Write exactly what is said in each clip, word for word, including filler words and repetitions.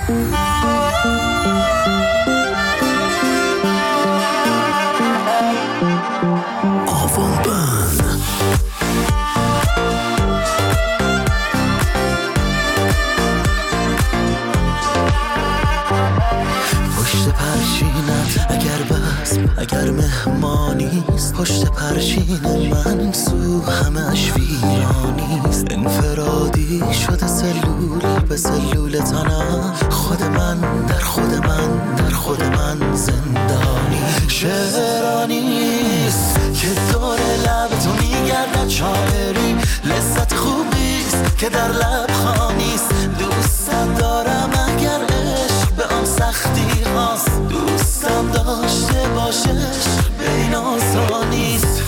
اگر مهمانیست پشت پرچین من سو همش ویرانیست، انفرادی شده سلول به سلول تنم، خود من در خود من در خود من زندانی. شعرانیست که دور لب تو میگردد، شاعری لذت خوبیست که در لب خانیست. دوستم دارم اگر عشق به آن سختی هاست، دوستم داشته باشه عشق به این آسانیست.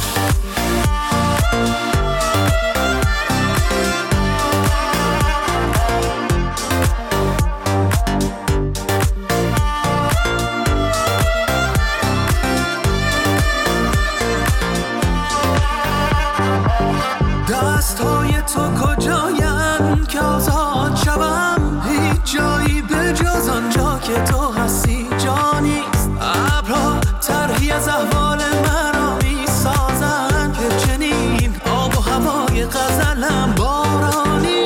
دستهای تو کجاین که آزاد شوم، هیچ جایی به جز آنجا که تو هستی جانیست. ابرها طرحی از احوال مرا می سازن که چنین آب و هوای غزلم بارانیست.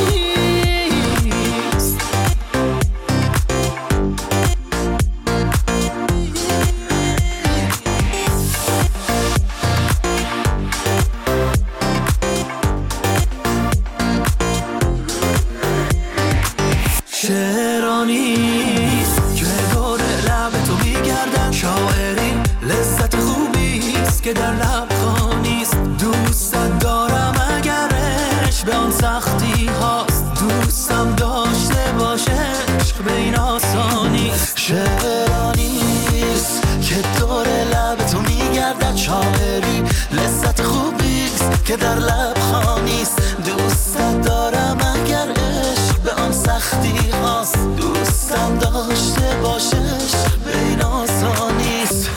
شعرانیست که دور لب تو میگردن، شاعری لذت خوبیست که در لب خانیست. دوستت دارم اگر عشق به آن سختی هاست، دوستم داشته باشه عشق به این آسانیست. شعرانیست که دور لب تو میگردد، شاعری لذت خوبیست که در لب خانیست. دوستت دارم اگر عشق به آن سختی هاست، دوستم داشته باشه عشق به این آسانیست.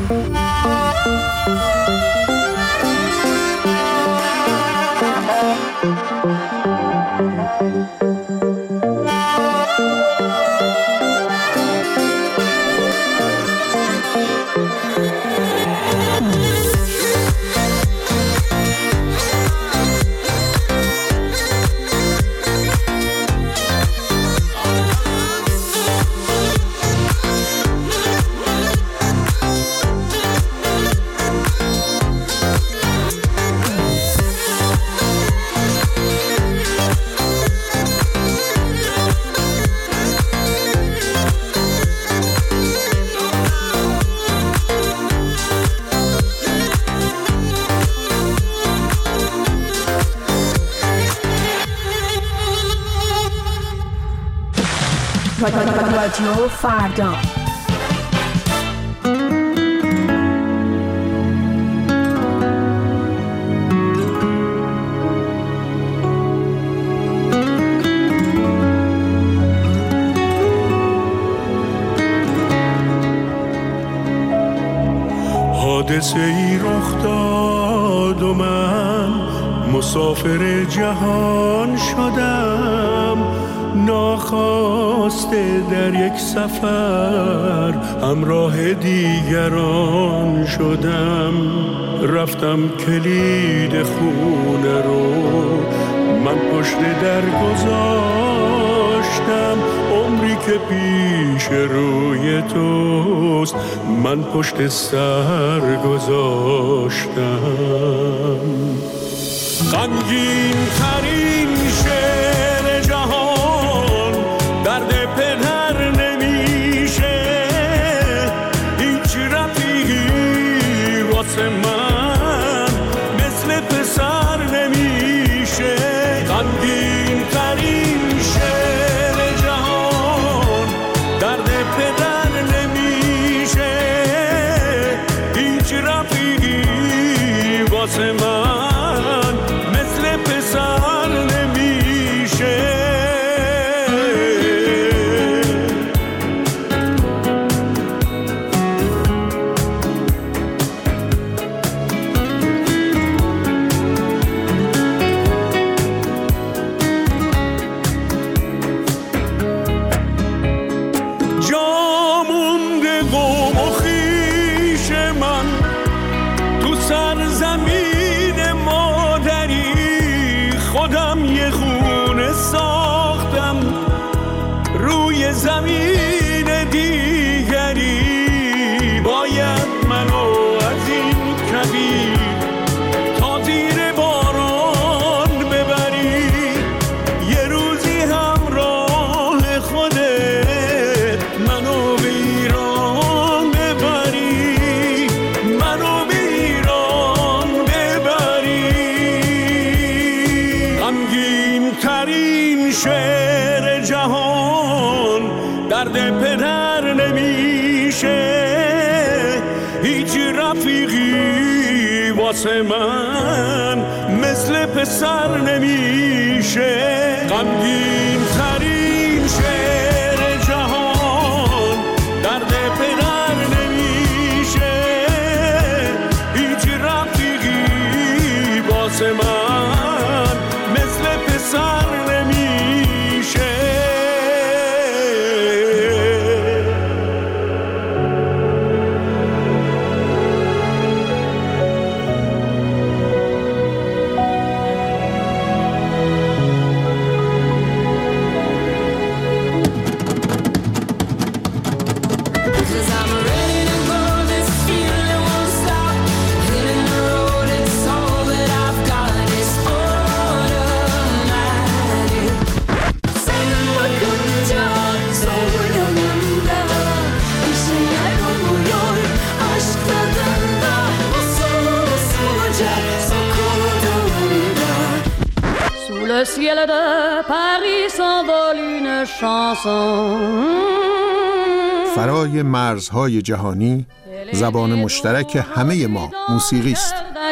رادیو فردا. حادثه ای رخ داد و من مسافر جهان شدم، ناخواسته در یک سفر همراه دیگران شدم. رفتم کلید خونه رو من پشت در گذاشتم، عمری که پیش روی توست من پشت سر گذاشتم. غمگین ترین شعر جهان درد پدر نمیشه، هیچ رفیقی واسه من مثل پسر نمیشه. غمگین ترین شعر جهان درد پدر نمیشه، هیچ رفیقی واسه من مثل پسر نمیشه. دیگری باید منو از این کویر تا زیر باران ببری، یه روزی همراه خودت منو به ایران ببری، منو به ایران ببری. غمگین ترین شعر جهان درد پدر نمیشه، هیچ رفیقی واسه من مثل پسر نمیشه. غمگین ترین شعر جهان درد پدر نمیشه، هیچ رفیقی واسه من مثل پسر نمیشه. Le ciel de Paris s'envole une chanson. فرای مرزهای جهانی زبان مشترک همه ما موسیقی است.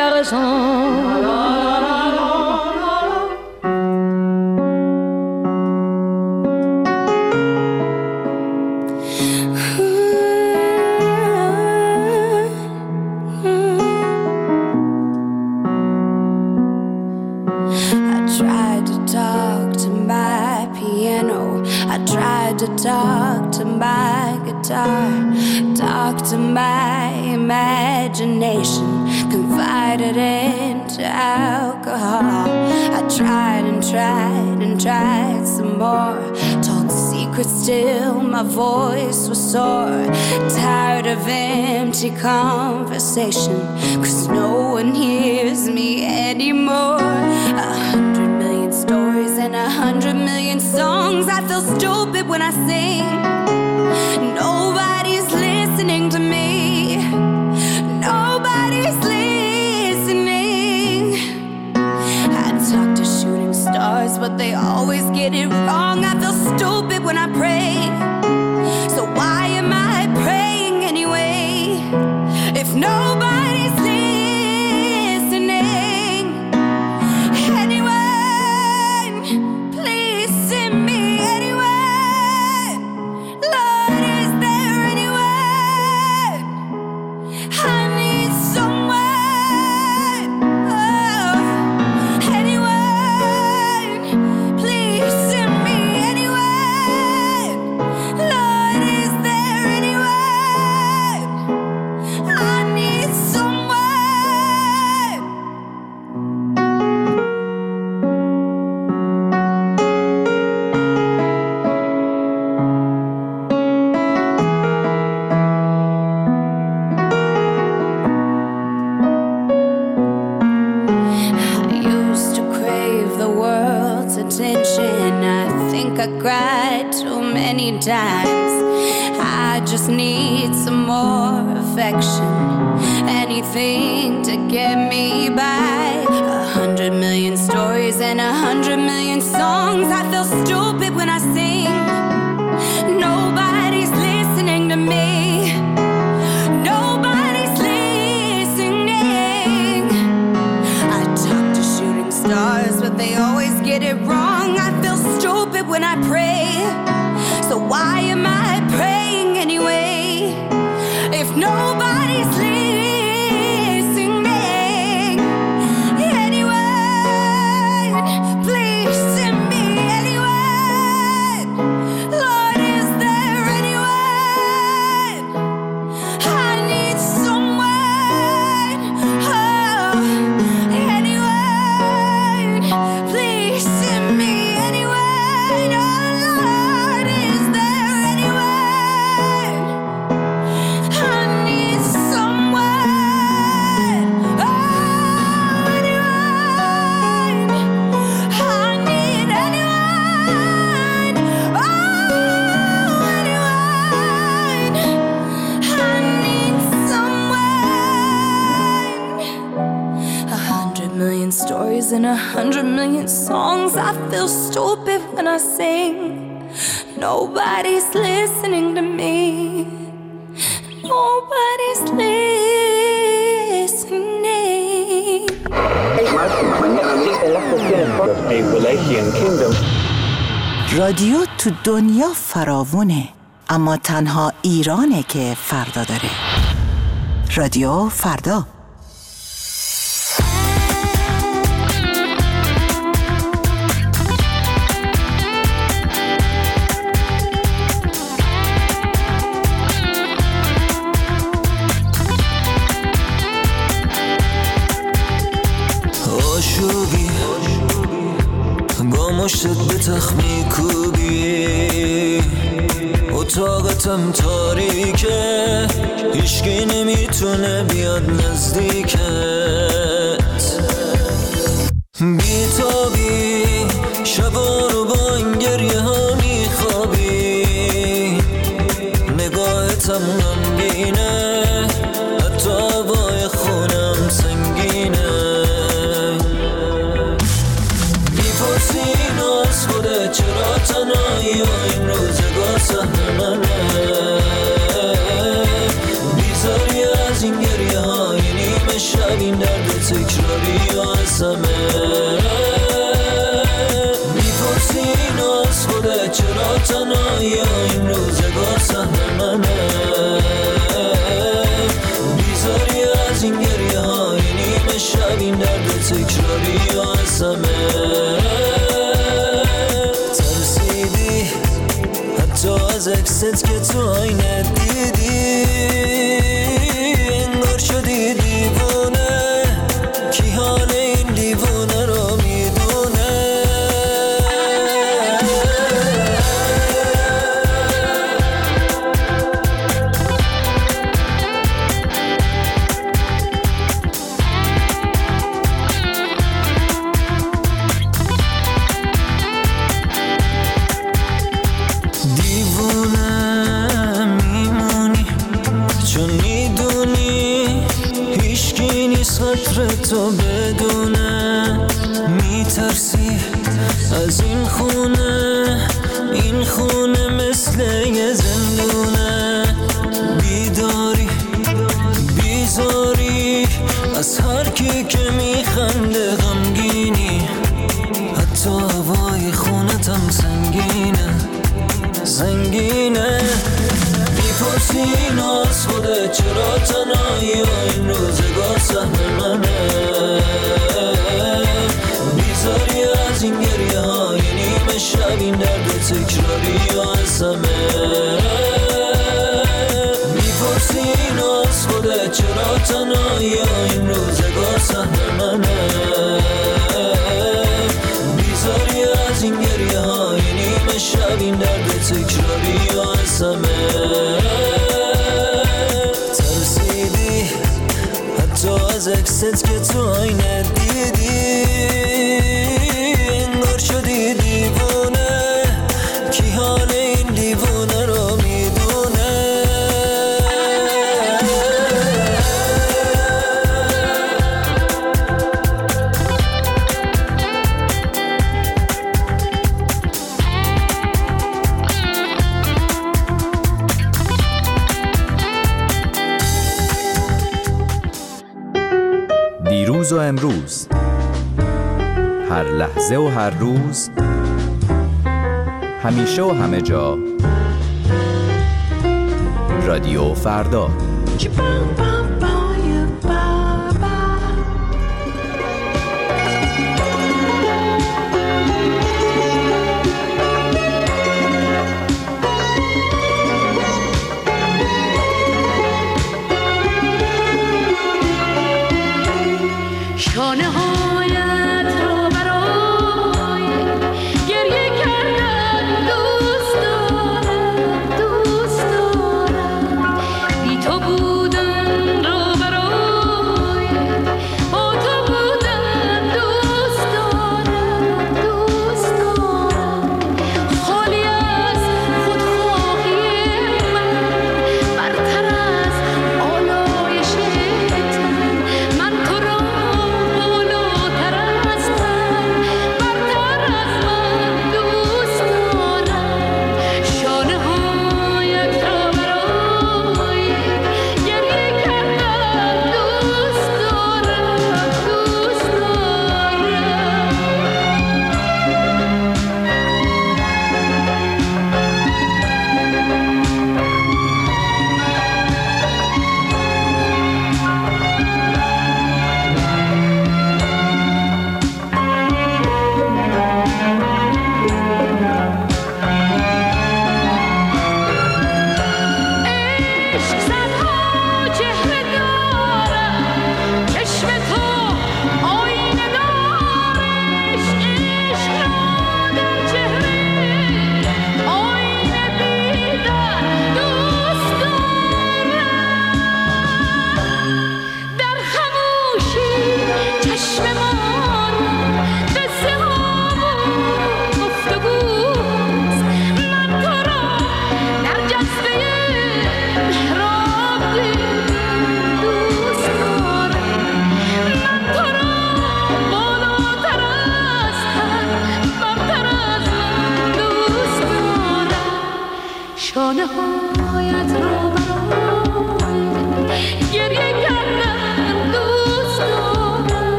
Talk to my guitar, talk to my imagination, confided into alcohol. I tried and tried and tried some more, told secrets till my voice was sore. Tired of empty conversation, 'cause no one hears me anymore. A hundred million stories and a hundred million songs. I feel stupid when I sing. Nobody's listening to me. Nobody's listening. I talk to shooting stars, but they always get it wrong. I feel stupid when I pray. So why am I praying anyway? If nobody's listening, anyone, please send me anyone. Lord, is there anyone? I need someone. Oh, anyone, please send me anyone. Lord, is there anyone? I need someone. I used to crave the world's attention. I think I cried too many times. I just need some more affection. Anything to get me by. A hundred million stories and a hundred million songs. I feel stupid when I sing. Nobody's listening to me. Nobody's listening. I talk to shooting stars, but they always get it wrong. I feel stupid when I pray. So why am I praying anyway? If nobody's listening, anyone, please send me anyone. Lord, is there anyone? I need someone. Oh, anyone, please send me anyone. Oh, Lord, is there anyone? million stories and a hundred million songs. I feel stupid when I sing. Nobody's listening to me. Nobody's listening. رادیو تو دنیا فراوونه، اما تنها ایرانه که فردا داره. رادیو فردا. آشوبی با مشتت به تخمی کوبی، اتاقتم تاریکه، هیچکی نمیتونه بیاد نزدیکت. بیتابی شبا رو با این گریه ها میخوابی، نگاهتم غمگینه، حتی هوای خونم سنگینه. میپرسی اینو از خودت چرا تنهایی و این روزگار سهم منه، بیزاری از این گریه های نیمه شب، این درد تکراری و از همه. میپرسی اینو از خودت چرا تنهایی و این روزگار سهم منه، بیزاری از این گریه های نیمه شب، این درد تکراری و از همه. ترسیدی حتی از عکست که تو آینه دیدی، انگار شدی دیوونه، کی حال این دیوونه رو میدونه. تو بدونه میترسی از این خونه، این خونه مثل یه زندونه. بیداری بیزاری از هر کی که میخنده غمگینی، حتی هوای خونتم سنگینه سنگینه. میپرسی اینو از خودت چرا تنهایی و این روزگار سهم منه، بیزاری از این گریه های نیمه شب، این درد تکراری و از همه. میپرسی اینو از خودت چرا تنهایی و این روزگار سهم منه، بیزاری از این گریه های نیمه شب، این درد تکراری و از همه. ترسیدی حتی از عکست که تو آینه دیدی، انگار شدی دیوونه، کی حال این دیوونه رو میدونه. دیروز و امروز، هر لحظه و هر روز، همیشه و همه جا، رادیو فردا. شانه هایت رو برای گریه کردن دوست دارم، دوست دارم. بی تو بودن رو برای با تو بودن دوست دارم، دوست دارم. خالی از خودخواهی من، برتر از آلایش من، من تو را بالا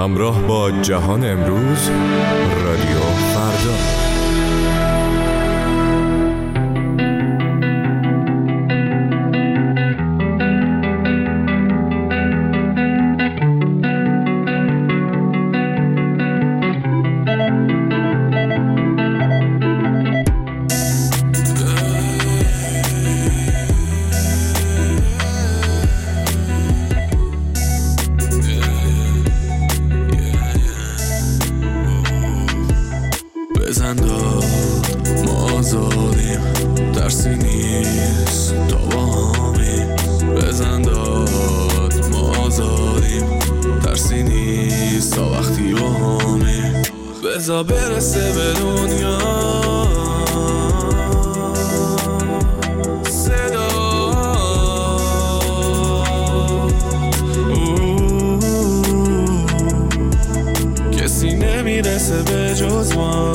همراه با جهان امروز، رادیو فردا. بزن داد ما آزادیم، درسی نیست تا با همیم. بزن داد ما آزادیم، درسی نیست تا وقتی با همیم. بزا برسه به دنیا صدا، کسی نمیرسه به جز ما.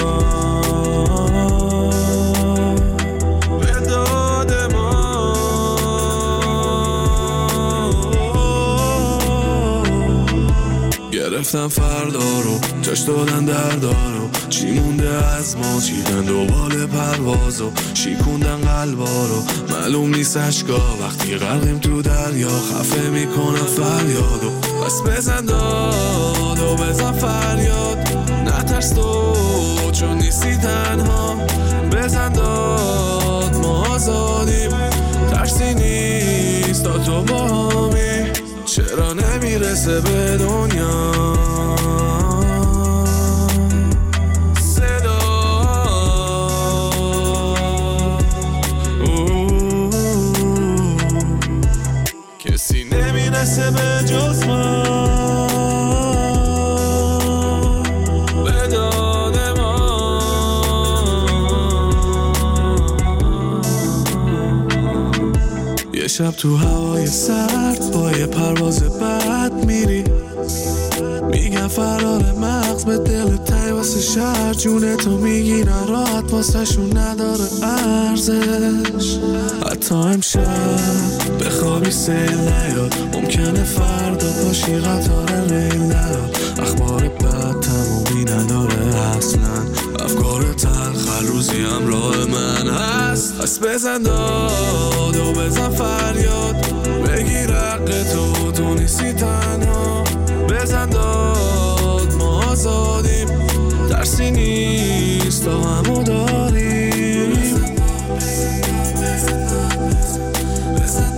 گرفتم فردا رو، جاش دادن دردارو، چی مونده از ما چیدن دوباره پروازو، شیکوندن قلبا رو، معلوم نیست اشکا وقتی غرقیم تو دریا، خفه میکنم فریادو. بس بزن داد و بزن فریاد، نترس تو چون نیستی تنها. بزن داد ما آزادیم، ترسی نیست تا تو با همی. چرا نمیرسه به دنیا صدا، کسی نمیرسه به جز ما. به داد ما یه شب تو هوای سرد با یه پرواز بد میری، میگن فرار مغز به دل تای واسه شهر، جونه تو میگیرن راحت واسه شون نداره ارزش. حتی امشب بخوابی سیل نیاد، ممکنه فردا باشی قطار ریل نیاد. اخبار بد تمومی نداره اصلا، افکار تلخ هر روزی همراه من هست. پس بزن داد و بزن فریاد، بگیر حق تو تو نیستی تنها. بزن داد ما آزادیم، ترسی نیست تا همو داریم. بزن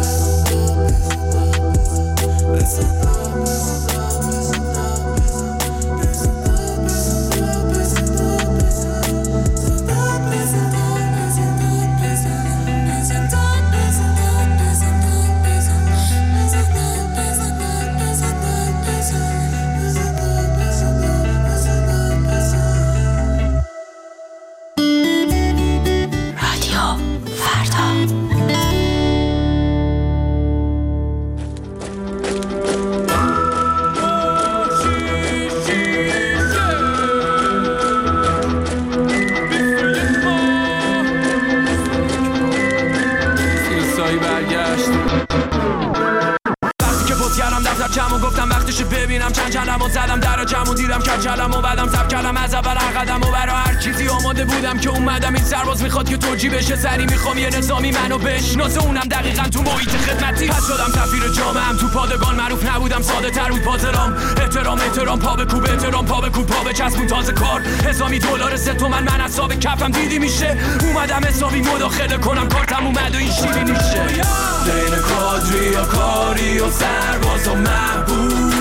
کمو گفتم وقتش ببینم، چند کلمو زدم در جمعو دیدم که کلمو بعدم سب کلم از اول هر قدم و برا هر چیزی آماده بودم که اومدم. این سرباز میخواد که توجی بشه، سری میخوام یه نظامی منو بشناسه، اونم دقیقاً تو محیط خدمتی. پس شدم سفیر جامعهم تو پادگان، معروف نبودم ساده تر بود پازرام. احترام احترام پا به کوب، احترام پا به کوب، پا به چسبون تازه کار. حسامی دلار سه تومن من حساب کفم دیدی میشه، اومدم حسابی مداخله کنم، کارتم اومد و این شیری میشه. بین کادری و کاری و سرباز و محبوب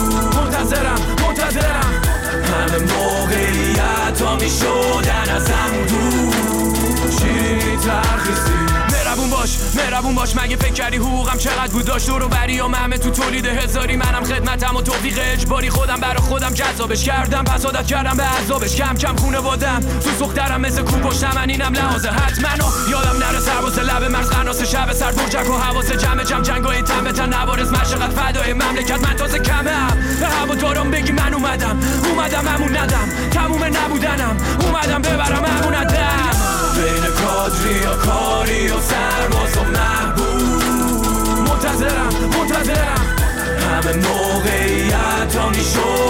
منتظرم منتظرم، همه موقعیت ها می شدن از هم دور. چی ترخیصی مهربون باش مهربون باش، مگه فکر کردی حقوقم چقدر بود داشت؟ دور و بریام همه تو تولید هزاری، منم خدمتم و توفیق اجباری، خودم برا خودم جذابش کردم، پس عادت کردم به عذابش. کم کم خونه بادم تو سخترم مثل کو پشتم، اینم لحاظه حتما یادم نره سرباز لب مرز قناس شب سر برجک و حواس جمع جمع جنگای تن به تن نوارز مشقت فدای مملکت. من تازه کمم به هوا دارم بگی من اومدم اومدم همون ندم، تموم نبودنم اومدم ببرم همون ندم. بین کادری و کاری و سرباز و محبوب منتظرم منتظرم، همه موقعیت ها می شد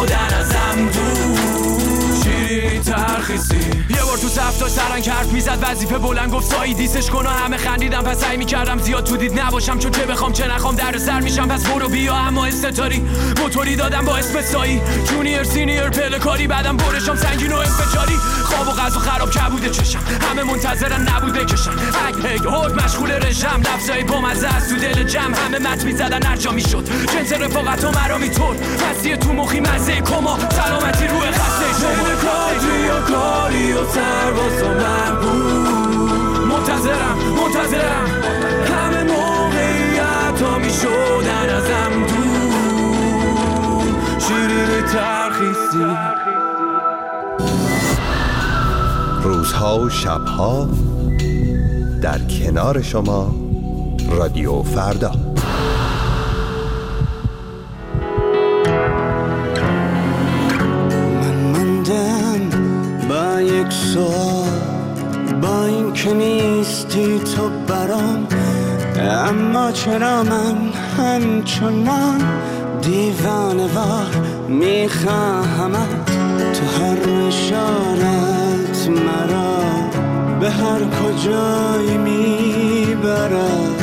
که حرف میزد وظیفه بلند گفت سایی دیسش کن و همه خندیدم پس سعی میکردم زیاد تو دید نباشم چون چه بخوام چه نخوام در سر میشم پس برو بیا اما استتاری موتوری دادم با اسم سایی جونیور سینیر پلکاری بعدم برشم سنگین و انفجاری خواب و غذا خراب کبوده چشم همه منتظرن نبوده کشم اگ هگ هود مشغول رژم لفظای بامزه از تو دل جمع همه مت میزدن هر جا میشد جنس رفاقت و مرا میطور پسیه تو مخی مزه کما سلامتی روی خسته شما کاری و کاری و سرباز و مربوط منتظرم منتظرم همه موقعیت ها میشدن ازم دور شیرین ترخیصی روزها و شبها در کنار شما رادیو فردا. من ماندم با یک سوال با این که نیستی تو برام اما چرا من همچنان دیوانه وار میخواهمت تو هر اشارت مرا به هر کجایی میبرد